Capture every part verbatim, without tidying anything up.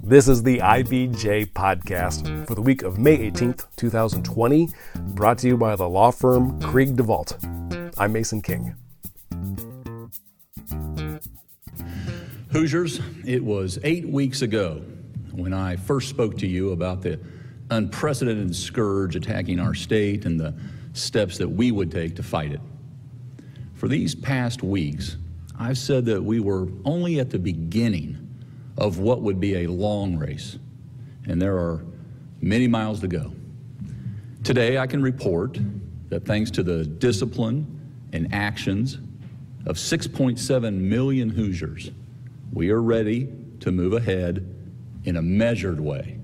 This is the I B J podcast for the week of May eighteenth, twenty twenty, brought to you by the law firm Krieg DeVault. I'm Mason King. Hoosiers, it was eight weeks ago when I first spoke to you about the unprecedented scourge attacking our state and the steps that we would take to fight it. For these past weeks, I've said that we were only at the beginning of what would be a long race, and there are many miles to go. Today, I can report that thanks to the discipline and actions of six point seven million Hoosiers, we are ready to move ahead in a measured way.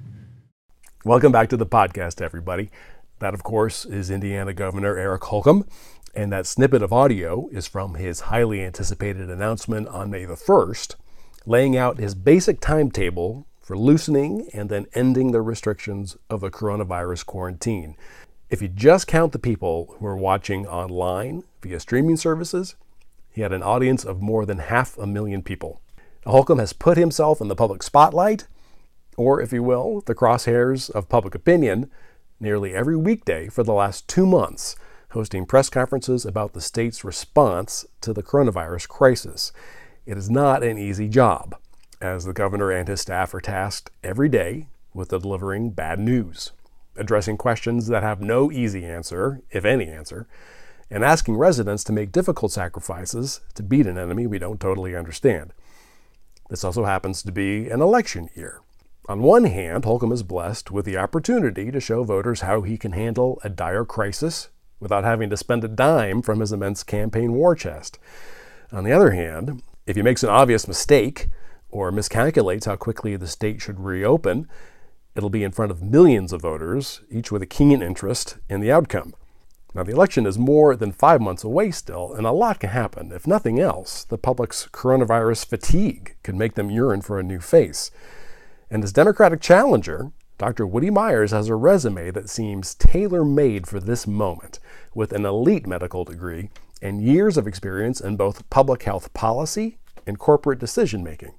Welcome back to the podcast, everybody. That, of course, is Indiana Governor Eric Holcomb, and that snippet of audio is from his highly anticipated announcement on May the first, laying out his basic timetable for loosening and then ending the restrictions of the coronavirus quarantine. If you just count the people who are watching online via streaming services, he had an audience of more than half a million people. Holcomb has put himself in the public spotlight, or if you will, the crosshairs of public opinion, nearly every weekday for the last two months, hosting press conferences about the state's response to the coronavirus crisis. It is not an easy job, as the governor and his staff are tasked every day with delivering bad news, addressing questions that have no easy answer, if any answer, and asking residents to make difficult sacrifices to beat an enemy we don't totally understand. This also happens to be an election year. On one hand, Holcomb is blessed with the opportunity to show voters how he can handle a dire crisis without having to spend a dime from his immense campaign war chest. On the other hand, if he makes an obvious mistake or miscalculates how quickly the state should reopen, it'll be in front of millions of voters, each with a keen interest in the outcome. Now, the election is more than five months away still, and a lot can happen. If nothing else, the public's coronavirus fatigue could make them yearn for a new face. And his Democratic challenger, Doctor Woody Myers, has a resume that seems tailor-made for this moment, with an elite medical degree and years of experience in both public health policy and corporate decision-making.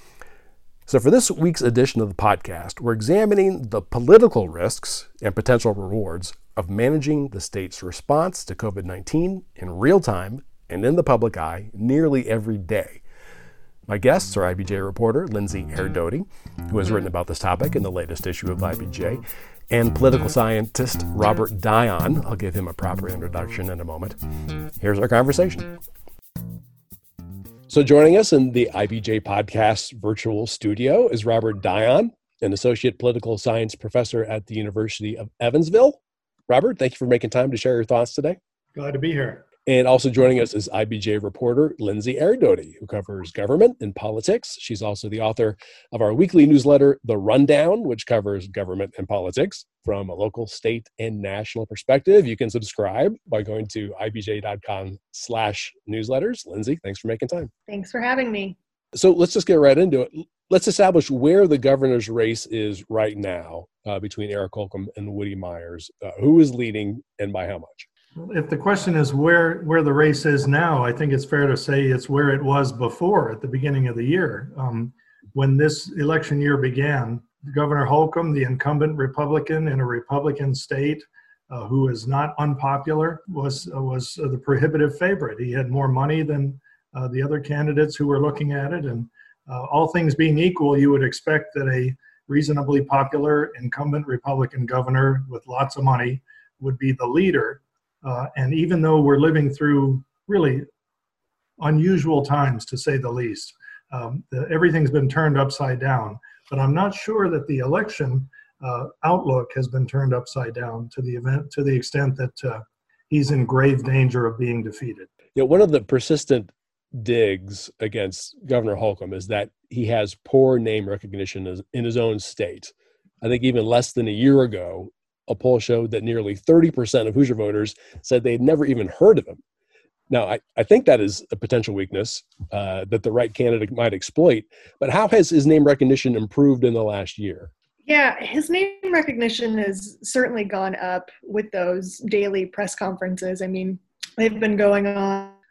So for this week's edition of the podcast, we're examining the political risks and potential rewards of managing the state's response to covid nineteen in real time and in the public eye nearly every day. My guests are I B J reporter Lindsay Erdotti, who has written about this topic in the latest issue of I B J, and political scientist Robert Dion. I'll give him a proper introduction in a moment. Here's our conversation. So joining us in the I B J podcast virtual studio is Robert Dion, an associate political science professor at the University of Evansville. Robert, thank you for making time to share your thoughts today. Glad to be here. And also joining us is I B J reporter Lindsay Erdotti, who covers government and politics. She's also the author of our weekly newsletter, The Rundown, which covers government and politics from a local, state, and national perspective. You can subscribe by going to ibj.com slash newsletters. Lindsay, thanks for making time. Thanks for having me. So let's just get right into it. Let's establish where the governor's race is right now uh, between Eric Holcomb and Woody Myers. Uh, who is leading and by how much? If the question is where, where the race is now, I think it's fair to say it's where it was before at the beginning of the year. Um, when this election year began, Governor Holcomb, the incumbent Republican in a Republican state, uh, who is not unpopular, was, uh, was uh, the prohibitive favorite. He had more money than uh, the other candidates who were looking at it. And uh, all things being equal, you would expect that a reasonably popular incumbent Republican governor with lots of money would be the leader. Uh, and even though we're living through really unusual times, to say the least, um, the, everything's been turned upside down. But I'm not sure that the election uh, outlook has been turned upside down to the event, to the extent that uh, he's in grave danger of being defeated. Yeah, one of the persistent digs against Governor Holcomb is that he has poor name recognition as, in his own state. I think even less than a year ago, a poll showed that nearly thirty percent of Hoosier voters said they'd never even heard of him. Now, I, I think that is a potential weakness uh, that the right candidate might exploit. But how has his name recognition improved in the last year? Yeah, his name recognition has certainly gone up with those daily press conferences. I mean, they've been going on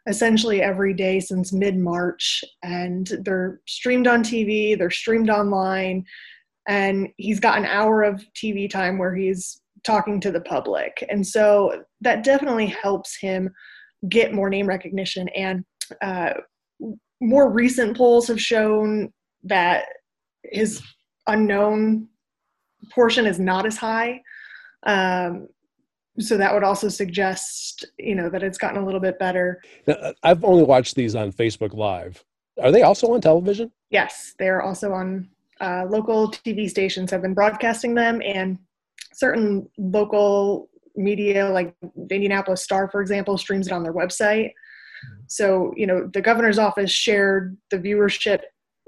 essentially every day since mid-March, and they're streamed on T V, they're streamed online, and he's got an hour of T V time where he's talking to the public. And so that definitely helps him get more name recognition. And uh, more recent polls have shown that his unknown portion is not as high. Um, so that would also suggest, you know, that it's gotten a little bit better. Now, I've only watched these on Facebook Live. Are they also on television? Yes, they're also on uh, local T V stations have been broadcasting them, and certain local media like the Indianapolis Star, for example, streams it on their website. So, you know, the governor's office shared the viewership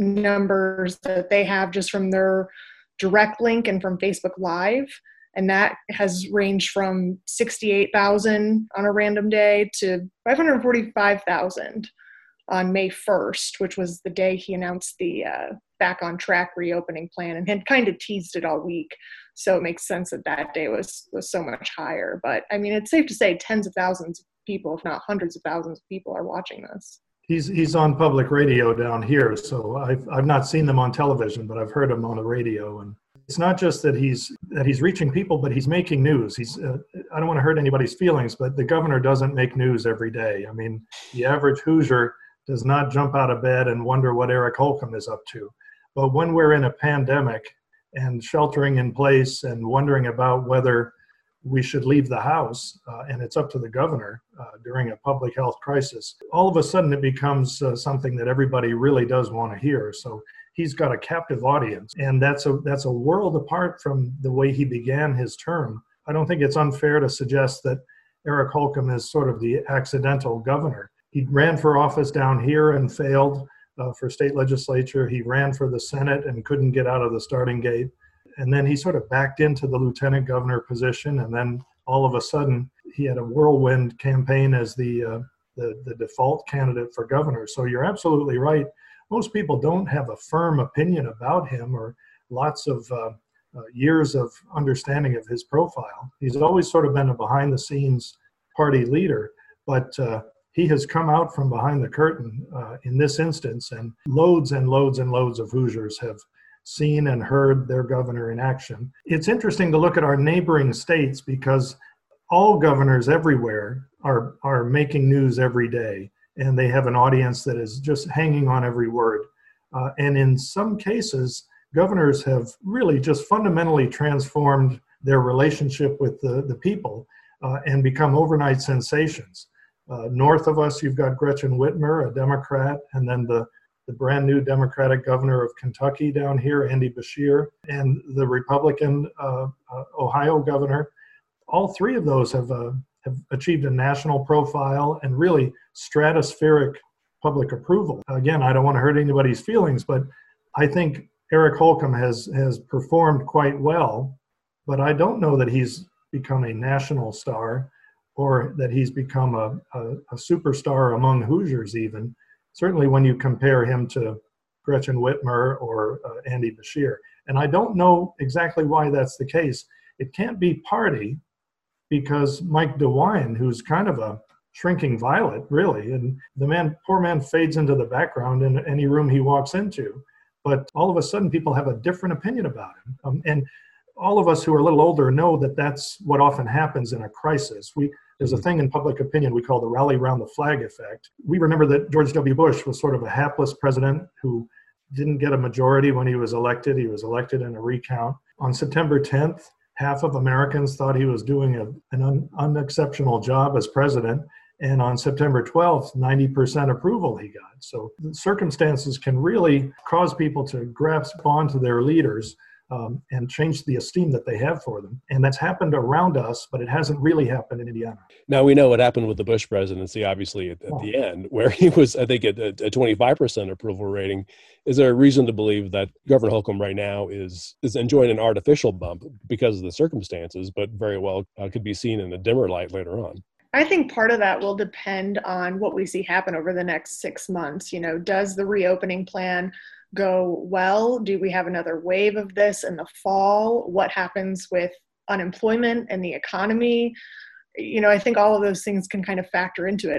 numbers that they have just from their direct link and from Facebook Live. And that has ranged from sixty-eight thousand on a random day to five hundred forty-five thousand on May first, which was the day he announced the uh, back on track reopening plan, and had kind of teased it all week. So it makes sense that that day was, was so much higher. But I mean, it's safe to say tens of thousands of people, if not hundreds of thousands of people, are watching this. He's he's on public radio down here, so I've I've not seen them on television, but I've heard him on the radio. And it's not just that he's that he's reaching people, but he's making news. He's uh, I don't want to hurt anybody's feelings, but the governor doesn't make news every day. I mean, the average Hoosier does not jump out of bed and wonder what Eric Holcomb is up to. But when we're in a pandemic and sheltering in place and wondering about whether we should leave the house, uh, and it's up to the governor uh, during a public health crisis, all of a sudden it becomes uh, something that everybody really does want to hear. So he's got a captive audience, and that's a that's a world apart from the way he began his term. I don't think it's unfair to suggest that Eric Holcomb is sort of the accidental governor. He ran for office down here and failed uh, for state legislature. He ran for the Senate and couldn't get out of the starting gate. And then he sort of backed into the lieutenant governor position. And then all of a sudden, he had a whirlwind campaign as the, uh, the, the default candidate for governor. So you're absolutely right. Most people don't have a firm opinion about him or lots of uh, uh, years of understanding of his profile. He's always sort of been a behind-the-scenes party leader, but uh, he has come out from behind the curtain uh, in this instance, and loads and loads and loads of Hoosiers have seen and heard their governor in action. It's interesting to look at our neighboring states because all governors everywhere are, are making news every day, and they have an audience that is just hanging on every word. Uh, and in some cases, governors have really just fundamentally transformed their relationship with the, the people uh, and become overnight sensations. Uh, north of us, you've got Gretchen Whitmer, a Democrat, and then the, the brand new Democratic governor of Kentucky down here, Andy Beshear, and the Republican uh, uh, Ohio governor. All three of those have, uh, have achieved a national profile and really stratospheric public approval. Again, I don't want to hurt anybody's feelings, but I think Eric Holcomb has, has performed quite well, but I don't know that he's become a national star or that he's become a, a, a superstar among Hoosiers even, certainly when you compare him to Gretchen Whitmer or uh, Andy Beshear. And I don't know exactly why that's the case. It can't be party, because Mike DeWine, who's kind of a shrinking violet, really, and the man, poor man fades into the background in any room he walks into. But all of a sudden, people have a different opinion about him. Um, and all of us who are a little older know that that's what often happens in a crisis. We There's a thing in public opinion we call the rally around the flag effect. We remember that George W. Bush was sort of a hapless president who didn't get a majority when he was elected. He was elected in a recount. On September tenth, half of Americans thought he was doing a, an un, unexceptional job as president. And on September twelfth, ninety percent approval he got. So the circumstances can really cause people to grasp onto their leaders um, and change the esteem that they have for them. And that's happened around us, but it hasn't really happened in Indiana. Now, we know what happened with the Bush presidency, obviously, at, at the end, where he was, I think, at a twenty-five percent approval rating. Is there a reason to believe that Governor Holcomb right now is, is enjoying an artificial bump because of the circumstances, but very well uh, could be seen in a dimmer light later on? I think part of that will depend on what we see happen over the next six months. You know, does the reopening plan go well? Do we have another wave of this in the fall? What happens with unemployment and the economy? You know, I think all of those things can kind of factor into it. As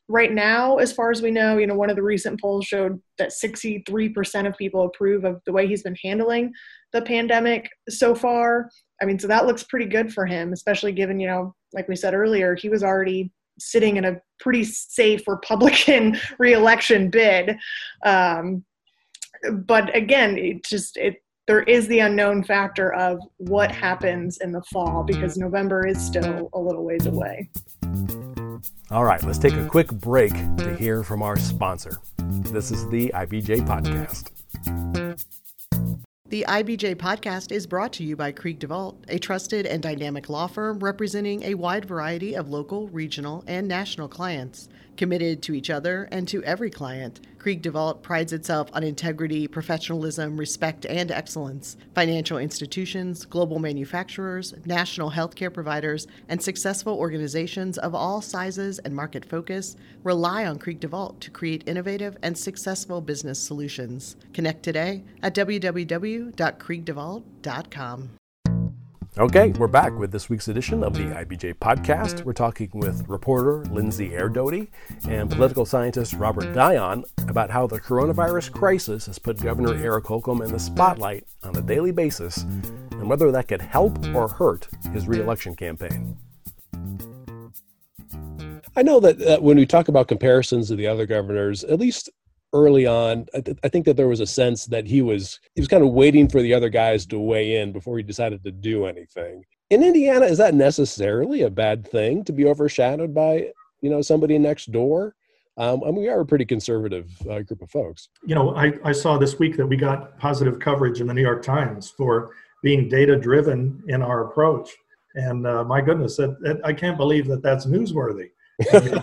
right now, as far as we know, you know, one of the recent polls showed that sixty-three percent of people approve of the way he's been handling the pandemic so far. I mean, so that looks pretty good for him, especially given, you know, like we said earlier, he was already sitting in a pretty safe Republican reelection bid. Um, but again, it just, it, there is the unknown factor of what happens in the fall, because November is still a little ways away. All right, let's take a quick break to hear from our sponsor. This is the I B J Podcast. The I B J Podcast is brought to you by Krieg DeVault, a trusted and dynamic law firm representing a wide variety of local, regional, and national clients. Committed to each other and to every client, Krieg DeVault prides itself on integrity, professionalism, respect, and excellence. Financial institutions, global manufacturers, national healthcare providers, and successful organizations of all sizes and market focus rely on Krieg DeVault to create innovative and successful business solutions. Connect today at w w w dot krieg devault dot com. Okay, we're back with this week's edition of the I B J Podcast. We're talking with reporter Lindsay Erdoty and political scientist Robert Dion about how the coronavirus crisis has put Governor Eric Holcomb in the spotlight on a daily basis and whether that could help or hurt his re-election campaign. I know that uh, when we talk about comparisons to the other governors, at least early on, I, th- I think that there was a sense that he was he was kind of waiting for the other guys to weigh in before he decided to do anything. In Indiana, is that necessarily a bad thing to be overshadowed by, you know, somebody next door? Um, and we are a pretty conservative uh, group of folks. You know, I, I saw this week that we got positive coverage in the New York Times for being data-driven in our approach. And uh, my goodness, that, that, I can't believe that that's newsworthy. I mean,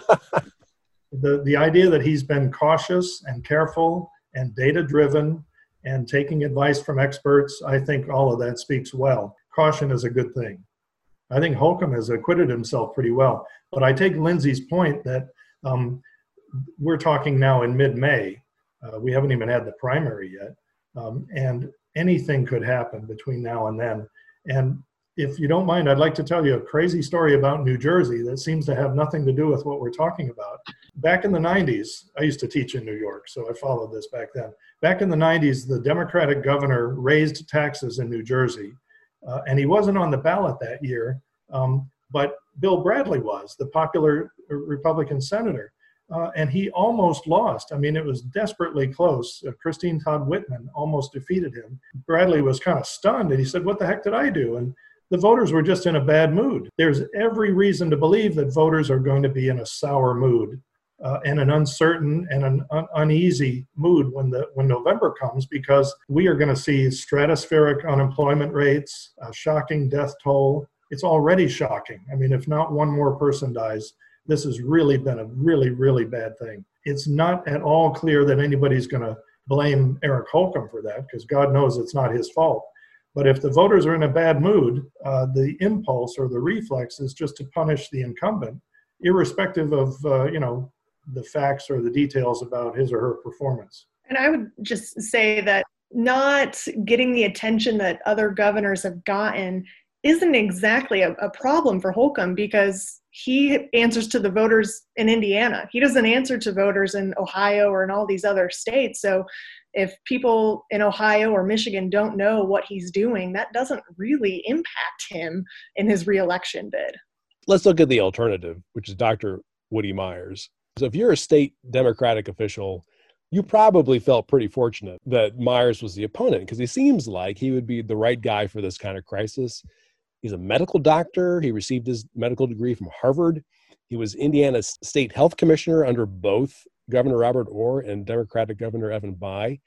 The the idea that he's been cautious and careful and data-driven and taking advice from experts, I think all of that speaks well. Caution is a good thing. I think Holcomb has acquitted himself pretty well. But I take Lindsay's point that um, we're talking now in mid-May. Uh, we haven't even had the primary yet. Um, and anything could happen between now and then. And if you don't mind, I'd like to tell you a crazy story about New Jersey that seems to have nothing to do with what we're talking about. Back in the nineties, I used to teach in New York, so I followed this back then. Back in the nineties, the Democratic governor raised taxes in New Jersey, uh, and he wasn't on the ballot that year, um, but Bill Bradley was, the popular Republican senator, uh, and he almost lost. I mean, it was desperately close. Uh, Christine Todd Whitman almost defeated him. Bradley was kind of stunned, and he said, "What the heck did I do?" And the voters were just in a bad mood. There's every reason to believe that voters are going to be in a sour mood uh, and an uncertain and an un- uneasy mood when the when November comes, because we are going to see stratospheric unemployment rates, a shocking death toll. It's already shocking. I mean, if not one more person dies, this has really been a really, really bad thing. It's not at all clear that anybody's going to blame Eric Holcomb for that, because God knows it's not his fault. But if the voters are in a bad mood, uh, the impulse or the reflex is just to punish the incumbent, irrespective of, uh, you know, the facts or the details about his or her performance. And I would just say that not getting the attention that other governors have gotten isn't exactly a, a problem for Holcomb, because he answers to the voters in Indiana. He doesn't answer to voters in Ohio or in all these other states. So if people in Ohio or Michigan don't know what he's doing, that doesn't really impact him in his reelection bid. Let's look at the alternative, which is Doctor Woody Myers. So if you're a state Democratic official, you probably felt pretty fortunate that Myers was the opponent, because he seems like he would be the right guy for this kind of crisis. He's a medical doctor. He received his medical degree from Harvard. He was Indiana's state health commissioner under both Governor Robert Orr and Democratic Governor Evan Bayh.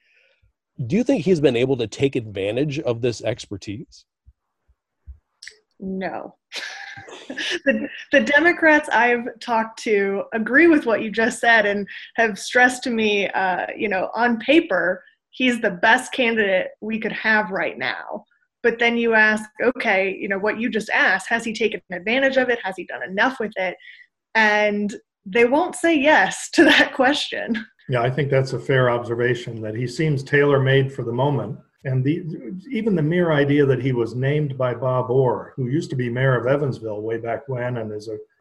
Do you think he's been able to take advantage of this expertise? No. the, the Democrats I've talked to agree with what you just said and have stressed to me, uh, you know, on paper, he's the best candidate we could have right now. But then you ask, okay, you know, what you just asked, has he taken advantage of it? Has he done enough with it? And they won't say yes to that question. Yeah, I think that's a fair observation, that he seems tailor-made for the moment. And the, even the mere idea that he was named by Bob Orr, who used to be mayor of Evansville way back when and is a,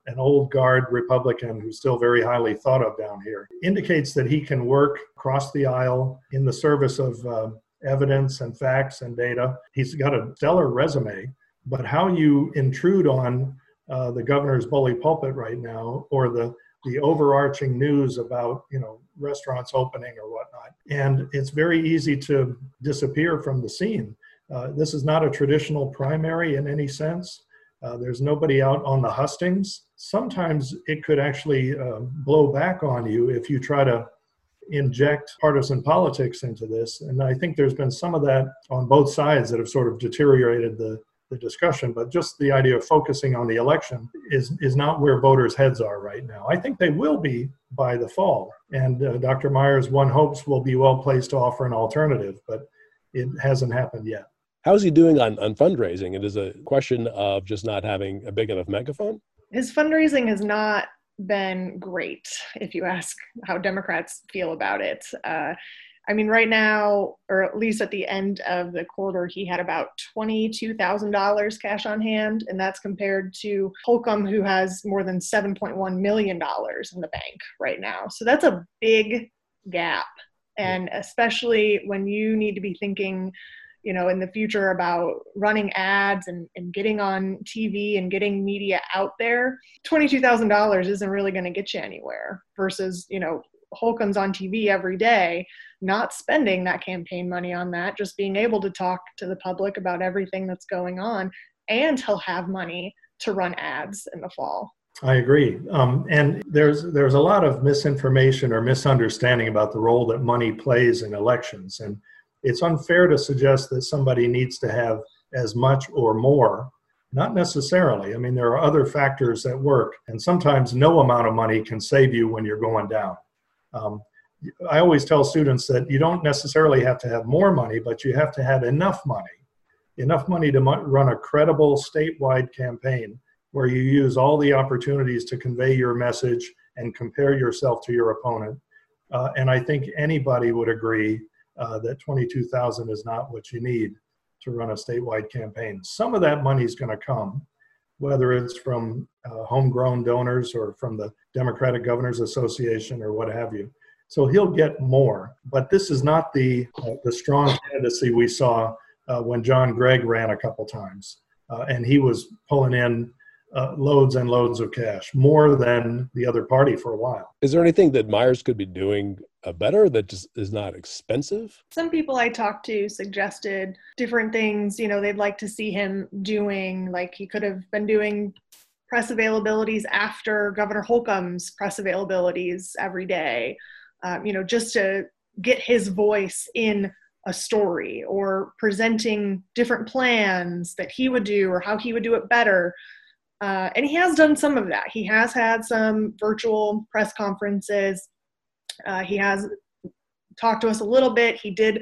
an old guard Republican who's still very highly thought of down here, indicates that he can work across the aisle in the service of uh, evidence and facts and data. He's got a stellar resume, but how you intrude on uh, the governor's bully pulpit right now, or the the overarching news about, you know, restaurants opening or whatnot, and it's very easy to disappear from the scene. Uh, this is not a traditional primary in any sense. Uh, there's nobody out on the hustings. Sometimes it could actually uh, blow back on you if you try to inject partisan politics into this. And I think there's been some of that on both sides that have sort of deteriorated the, the discussion. But just the idea of focusing on the election is, is not where voters' heads are right now. I think they will be by the fall. And uh, Doctor Myers, one hopes, will be well placed to offer an alternative, but it hasn't happened yet. How's he doing on, on fundraising? It is a question of just not having a big enough megaphone? His fundraising has not been great, if you ask how Democrats feel about it. Uh, I mean, right now, or at least at the end of the quarter, he had about twenty-two thousand dollars cash on hand, and that's compared to Holcomb, who has more than seven point one million dollars in the bank right now. So that's a big gap. And especially when you need to be thinking, you know, in the future about running ads and, and getting on T V and getting media out there, twenty-two thousand dollars isn't really going to get you anywhere versus, you know, Holcomb's on T V every day, not spending that campaign money on that, just being able to talk to the public about everything that's going on, and he'll have money to run ads in the fall. I agree. Um, and there's there's a lot of misinformation or misunderstanding about the role that money plays in elections. And it's unfair to suggest that somebody needs to have as much or more. Not necessarily. I mean, there are other factors at work, and sometimes no amount of money can save you when you're going down. Um, I always tell students that you don't necessarily have to have more money, but you have to have enough money, enough money to mo- run a credible statewide campaign where you use all the opportunities to convey your message and compare yourself to your opponent. Uh, and I think anybody would agree uh, that twenty-two thousand dollars is not what you need to run a statewide campaign. Some of that money is going to come, whether it's from uh, homegrown donors or from the Democratic Governors Association or what have you. So he'll get more, but this is not the uh, the strong candidacy we saw uh, when John Gregg ran a couple times, uh, and he was pulling in uh, loads and loads of cash, more than the other party for a while. Is there anything that Myers could be doing uh, better that just is not expensive? Some people I talked to suggested different things, you know, they'd like to see him doing, like he could have been doing press availabilities after Governor Holcomb's press availabilities every day, um, you know, just to get his voice in a story, or presenting different plans that he would do or how he would do it better. Uh, and he has done some of that. He has had some virtual press conferences. Uh, he has talked to us a little bit. He did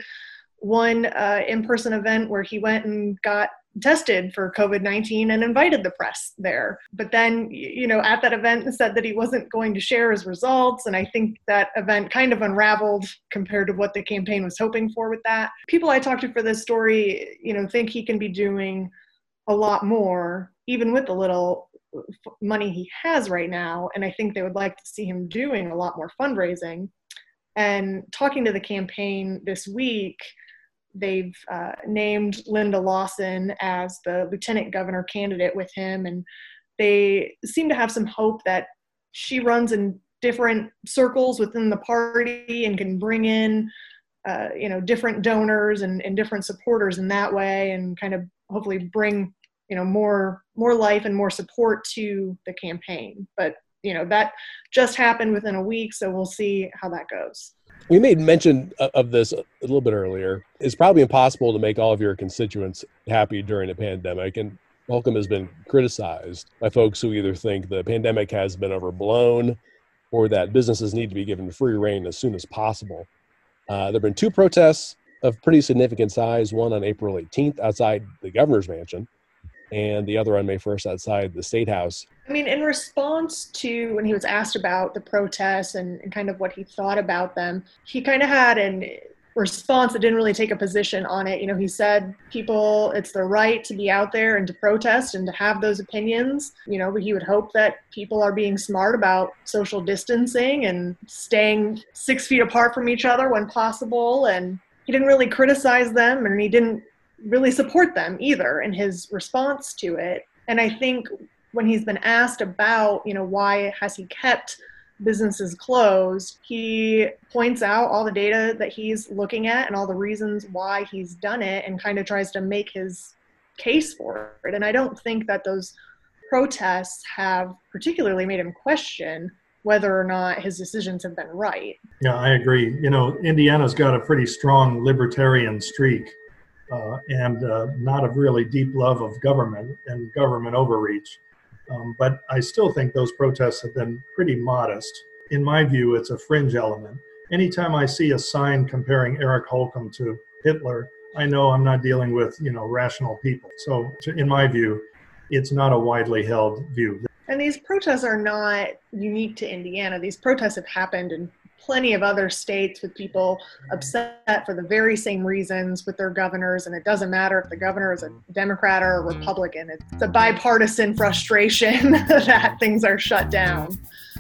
one uh, in-person event where he went and got tested for COVID nineteen and invited the press there. But then, you know, at that event said that he wasn't going to share his results. And I think that event kind of unraveled compared to what the campaign was hoping for with that. People I talked to for this story, you know, think he can be doing a lot more, even with the little money he has right now. And I think they would like to see him doing a lot more fundraising. And talking to the campaign this week, they've uh, named Linda Lawson as the lieutenant governor candidate with him. And they seem to have some hope that she runs in different circles within the party and can bring in, uh, you know, different donors and, and different supporters in that way, and kind of hopefully bring, you know, more, more life and more support to the campaign. But, you know, that just happened within a week, so we'll see how that goes. We made mention of this a little bit earlier. It's probably impossible to make all of your constituents happy during a pandemic, and Holcomb has been criticized by folks who either think the pandemic has been overblown or that businesses need to be given free rein as soon as possible. Uh, there have been two protests of pretty significant size, one on April eighteenth outside the governor's mansion, and the other on May first outside the State House. I mean, in response to when he was asked about the protests and, and kind of what he thought about them, he kind of had an response that didn't really take a position on it. You know, he said people, it's their right to be out there and to protest and to have those opinions. You know, but he would hope that people are being smart about social distancing and staying six feet apart from each other when possible. And he didn't really criticize them, and he didn't really support them either in his response to it. And I think when he's been asked about, you know, why has he kept businesses closed, he points out all the data that he's looking at and all the reasons why he's done it, and kind of tries to make his case for it. And I don't think that those protests have particularly made him question whether or not his decisions have been right. Yeah, I agree. You know, Indiana's got a pretty strong libertarian streak uh, and uh, not a really deep love of government and government overreach. Um, but I still think those protests have been pretty modest. In my view, it's a fringe element. Anytime I see a sign comparing Eric Holcomb to Hitler, I know I'm not dealing with, you know, rational people. So in my view, it's not a widely held view. And these protests are not unique to Indiana. These protests have happened in plenty of other states with people upset for the very same reasons with their governors. And it doesn't matter if the governor is a Democrat or a Republican. It's a bipartisan frustration that things are shut down.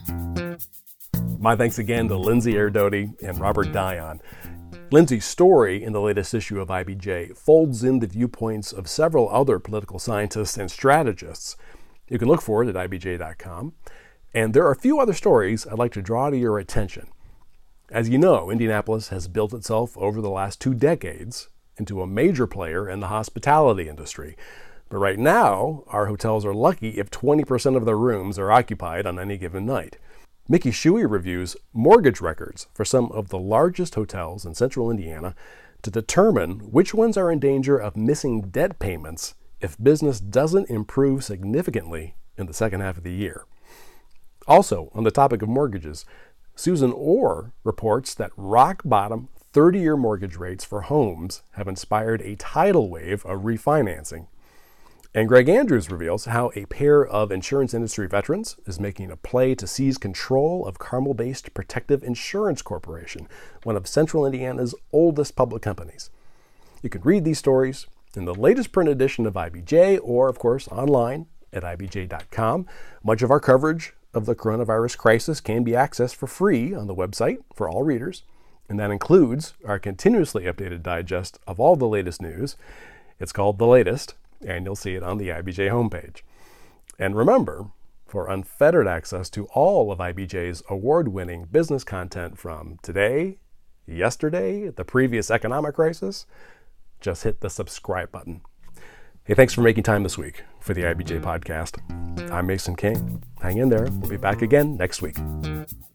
My thanks again to Lindsay Erdotti and Robert Dion. Lindsay's story in the latest issue of I B J folds in the viewpoints of several other political scientists and strategists. You can look for it at I B J dot com. And there are a few other stories I'd like to draw to your attention. As you know, Indianapolis has built itself over the last two decades into a major player in the hospitality industry. But right now, our hotels are lucky if twenty percent of their rooms are occupied on any given night. Mickey Shuey reviews mortgage records for some of the largest hotels in central Indiana to determine which ones are in danger of missing debt payments if business doesn't improve significantly in the second half of the year. Also, on the topic of mortgages, Susan Orr reports that rock-bottom thirty-year mortgage rates for homes have inspired a tidal wave of refinancing. And Greg Andrews reveals how a pair of insurance industry veterans is making a play to seize control of Carmel-based Protective Insurance Corporation, one of central Indiana's oldest public companies. You can read these stories in the latest print edition of I B J, or, of course, online at I B J dot com. Much of our coverage of the coronavirus crisis can be accessed for free on the website for all readers, and that includes our continuously updated digest of all the latest news. It's called The Latest, and you'll see it on the I B J homepage. And remember, for unfettered access to all of I B J's award-winning business content from today, yesterday, the previous economic crisis, just hit the subscribe button. Hey, thanks for making time this week for the I B J podcast. I'm Mason King. Hang in there. We'll be back again next week.